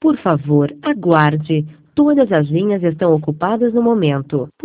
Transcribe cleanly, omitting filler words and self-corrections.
Por favor, aguarde. Todas as linhas estão ocupadas no momento.